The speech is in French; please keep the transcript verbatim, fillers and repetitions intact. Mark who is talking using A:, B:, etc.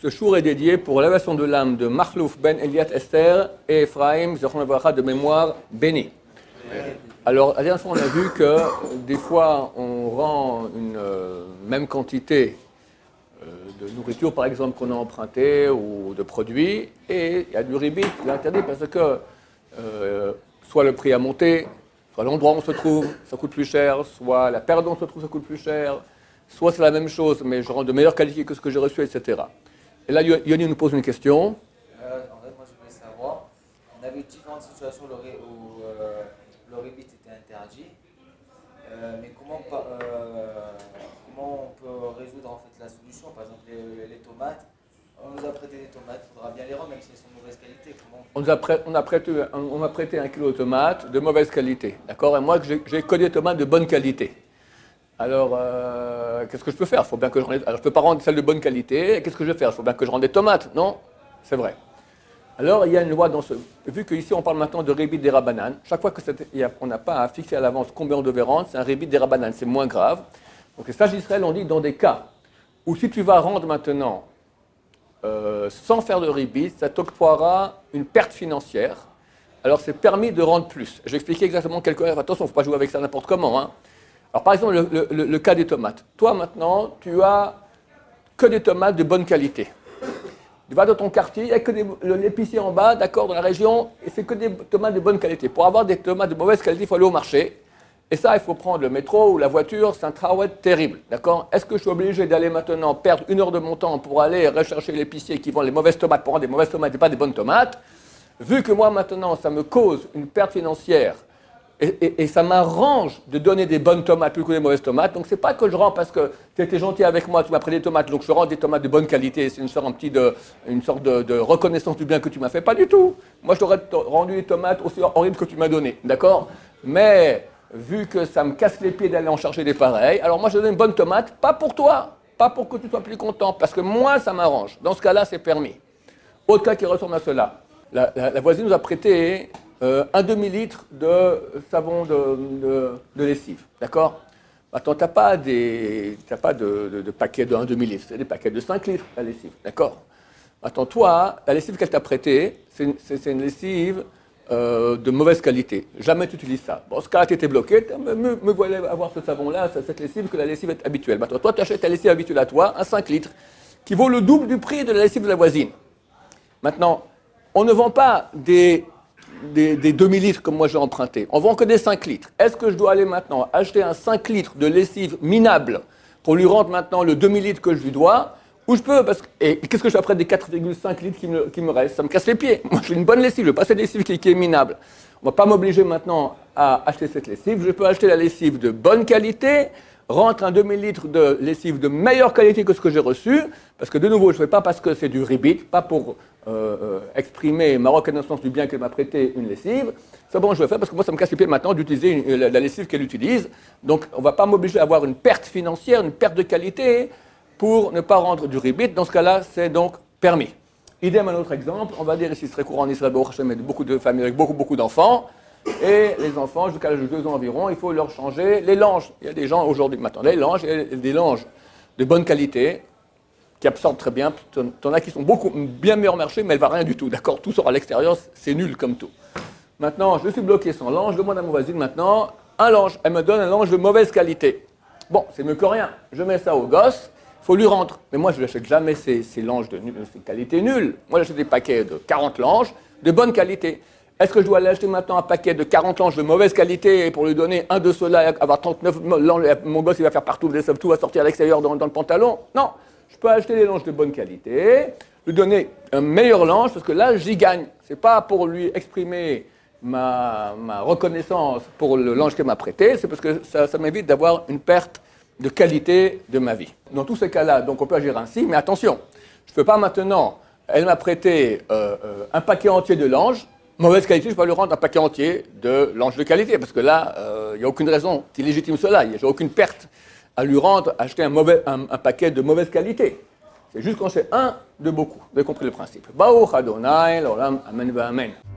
A: Ce jour est dédié pour l'élévation de l'âme de Makhlouf Ben Eliat Esther et Ephraim Zochron Avracha de mémoire béni. Alors, la dernière fois, on a vu que des fois, on rend une euh, même quantité euh, de nourriture, par exemple, qu'on a emprunté ou de produits, et il y a du ribit, c'est interdit parce que euh, soit le prix a monté, soit l'endroit où on se trouve, ça coûte plus cher, soit la période où on se trouve, ça coûte plus cher, soit c'est la même chose, mais je rends de meilleure qualité que ce que j'ai reçu, et cetera. Et là, Yoni nous pose une question.
B: Euh, en fait, moi, je voulais savoir, on avait différentes situations où le, ré, où, euh, le rébit était interdit, euh, mais comment, euh, comment on peut résoudre en fait la solution? Par exemple, les, les tomates, on nous a prêté des tomates, il faudra bien les rendre, même si elles sont de mauvaise qualité. Comment on,
A: on, nous a prêté, on, a prêté, on m'a prêté un kilo de tomates de mauvaise qualité, d'accord? Et moi, j'ai, j'ai que des tomates de bonne qualité. Alors, euh, qu'est-ce que je peux faire? Faut bien que je, rende... Alors, je ne peux pas rendre celles de bonne qualité. Qu'est-ce que je vais faire? Il faut bien que je rende des tomates, non? C'est vrai. Alors, il y a une loi dans ce... Vu qu'ici, on parle maintenant de rébit des rabanan, chaque fois qu'on n'a pas à fixer à l'avance combien on devait rendre, c'est un rébit des rabanan, c'est moins grave. Donc, les sages d'Israël ont dit dans des cas où si tu vas rendre maintenant euh, sans faire de rébit, ça t'octroiera une perte financière. Alors, c'est permis de rendre plus. Je vais expliquer exactement quelques... Attention, il ne faut pas jouer avec ça n'importe comment, hein. Alors, par exemple, le, le, le cas des tomates. Toi, maintenant, tu as que des tomates de bonne qualité. Tu vas dans ton quartier, il n'y a que des, l'épicier en bas, d'accord, dans la région, et c'est que des tomates de bonne qualité. Pour avoir des tomates de mauvaise qualité, il faut aller au marché. Et ça, il faut prendre le métro ou la voiture, c'est un travail terrible, d'accord? Est-ce que je suis obligé d'aller maintenant perdre une heure de mon temps pour aller rechercher l'épicier qui vend les mauvaises tomates pour rendre des mauvaises tomates et pas des bonnes tomates? Vu que moi, maintenant, ça me cause une perte financière, Et, et, et ça m'arrange de donner des bonnes tomates plus que des mauvaises tomates. Donc, ce n'est pas que je rends parce que tu étais gentil avec moi, tu m'as pris des tomates, donc je rends des tomates de bonne qualité. C'est une sorte, un petit de, une sorte de, de reconnaissance du bien que tu m'as fait. Pas du tout. Moi, je t'aurais rendu des tomates aussi horribles que tu m'as donné. D'accord? Mais, vu que ça me casse les pieds d'aller en chercher des pareils, alors moi, je donne une bonne tomate, pas pour toi, pas pour que tu sois plus content, parce que moi, ça m'arrange. Dans ce cas-là, c'est permis. Autre cas qui ressemble à cela. La, la, la voisine nous a prêté Euh, un demi-litre de savon de, de, de lessive, d'accord? Attends, tu n'as pas, des, t'as pas de, de, de paquets de un demi-litre, c'est des paquets de cinq litres, la lessive, d'accord? Attends, toi, la lessive qu'elle t'a prêtée, c'est une, c'est, c'est une lessive euh, de mauvaise qualité. Jamais tu utilises ça. Bon, ce cas-là, tu étais bloqué, me, me, me voilà avoir ce savon-là, cette lessive, que la lessive est habituelle. Maintenant, toi, tu achètes ta lessive habituelle à toi, un cinq litres, qui vaut le double du prix de la lessive de la voisine. Maintenant, on ne vend pas des... des, des demi-litres comme moi j'ai emprunté. On vend que des cinq litres. Est-ce que je dois aller maintenant acheter un cinq litres de lessive minable pour lui rendre maintenant le demi-litre que je lui dois? Ou je peux, parce que, et qu'est-ce que je fais après des quatre virgule cinq litres qui me, qui me restent? Ça me casse les pieds. Moi j'ai une bonne lessive, je veux pas cette lessive qui, qui est minable. On ne va pas m'obliger maintenant à acheter cette lessive. Je peux acheter la lessive de bonne qualité, rentre un demi-litre de lessive de meilleure qualité que ce que j'ai reçu, parce que de nouveau, je ne fais pas parce que c'est du ribit, pas pour euh, euh, exprimer ma reconnaissance du bien qu'elle m'a prêté une lessive. C'est bon, je le fais parce que moi, ça me casse les pieds maintenant d'utiliser une, la, la lessive qu'elle utilise. Donc, on ne va pas m'obliger à avoir une perte financière, une perte de qualité pour ne pas rendre du ribit. Dans ce cas-là, c'est donc permis. Idem, un autre exemple, on va dire ici, c'est très courant en Israël, beaucoup de familles avec beaucoup, beaucoup d'enfants. Et les enfants, jusqu'à l'âge de deux ans environ, il faut leur changer les langes. Il y a des gens aujourd'hui, maintenant, les langes, il y a des langes de bonne qualité, qui absorbent très bien. T'en as qui sont beaucoup, bien meilleur marché, mais elle ne va rien du tout, d'accord? Tout sort à l'extérieur, c'est nul comme tout. Maintenant, je suis bloqué sans lange, je demande à mon voisine maintenant un lange. Elle me donne un lange de mauvaise qualité. Bon, c'est mieux que rien. Je mets ça au gosse, il faut lui rendre. Mais moi, je n'achète jamais ces, ces langes de, de qualité nulle. Moi, j'achète des paquets de quarante langes de bonne qualité. Est-ce que je dois aller acheter maintenant un paquet de quarante langes de mauvaise qualité pour lui donner un de ceux-là, avoir trente-neuf langes, mon gosse il va faire partout, tout va sortir à l'extérieur dans, dans le pantalon? Non, je peux acheter des langes de bonne qualité, lui donner un meilleur lange, parce que là, j'y gagne. Ce n'est pas pour lui exprimer ma, ma reconnaissance pour le lange qu'elle m'a prêté, c'est parce que ça, ça m'évite d'avoir une perte de qualité de ma vie. Dans tous ces cas-là, donc on peut agir ainsi, mais attention, je ne peux pas maintenant, elle m'a prêté euh, euh, un paquet entier de langes, mauvaise qualité, je peux lui rendre un paquet entier de langes de qualité, parce que là, il euh, n'y a aucune raison qui légitime cela, il n'y a aucune perte à lui rendre, acheter un, mauvais, un, un paquet de mauvaise qualité. C'est juste quand c'est un de beaucoup. Vous avez compris le principe. Baruch Adonai, l'olam, amen, amen.